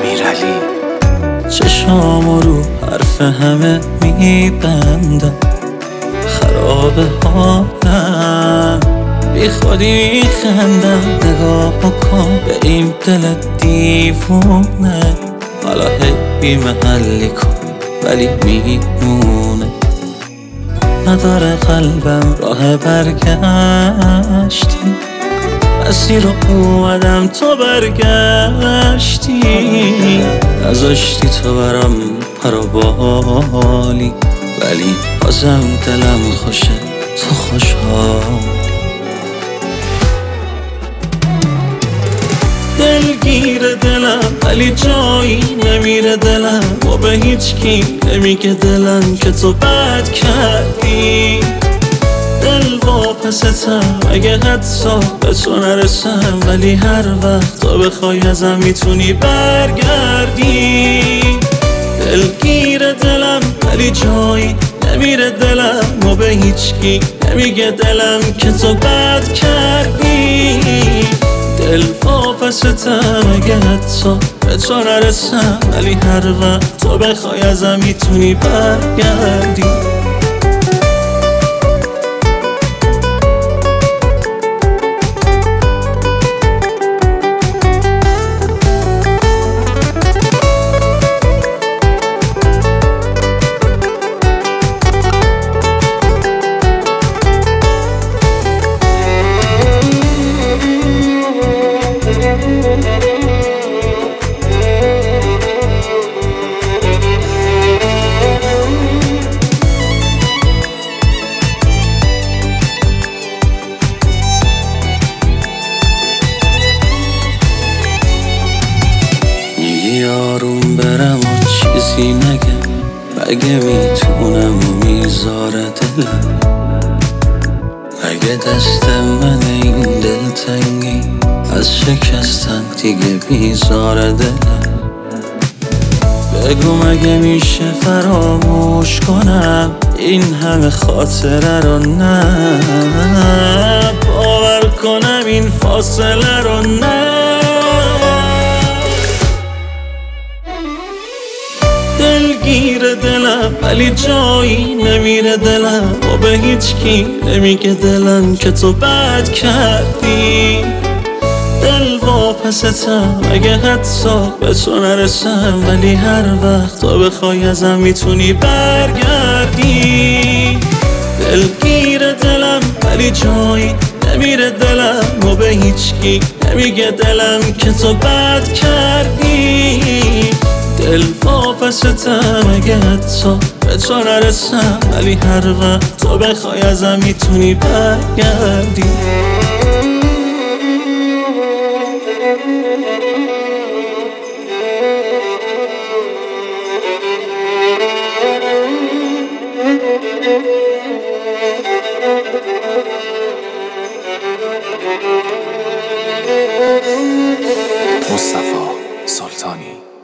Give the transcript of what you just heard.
امیرعلی. چشامو رو حرف همه میبندم، خرابه حالم، بی خودی میخندم. نگاه بکن به این دل دیوونه، حالا هی بی محلی کن ولی میمونه. نداره قلبم راه برگشتی، مسیر رو اومدم تو برگشتی. نذاشتی تو برام پروبالی، ولی بازم دلم خوشه تو خوشحالی. دلگیر دلم ولی جایی نمیره دلم، و به هیچ کی نمیگه دلم که تو بد کردی. دل واپستم اگه حتی به تو نرسم، ولی هر وقت تو بخوای ازم میتونی برگردی. دلگیر دلم ولی جایی نمیره دلم، و به هیچ کی نمیگه دلم که تو بد کردی. دل واپستم اگه حتی به تو نرسم، ولی هر وقت تو بخوای ازم میتونی برگردی. آروم برم و چیزی نگم، مگه میتونم و میذاره دلم؟ مگه دست من این دلتنگی از شکستن دیگه میذاره دلم؟ بگو مگه میشه فراموش کنم این همه خاطره رو؟ نه باور کنم این فاصله رو، نه. دلگیر دلم ولی جایی نمیره دلم، و به هیچ کی نمیگه دلم که تو بد کردی. دل واپستم اگه حتی به تو نرسم، ولی هر وقت تو بخوای ازم میتونی برگردی. دلگیر دلم ولی جایی نمیره دلم، و به هیچ کی نمیگه دلم که تو بد کردی. دل واپستم اگه حتی به تو نرسم، ولی هر وقت تو بخوای ازم میتونی برگردی. مصطفی سلطانی.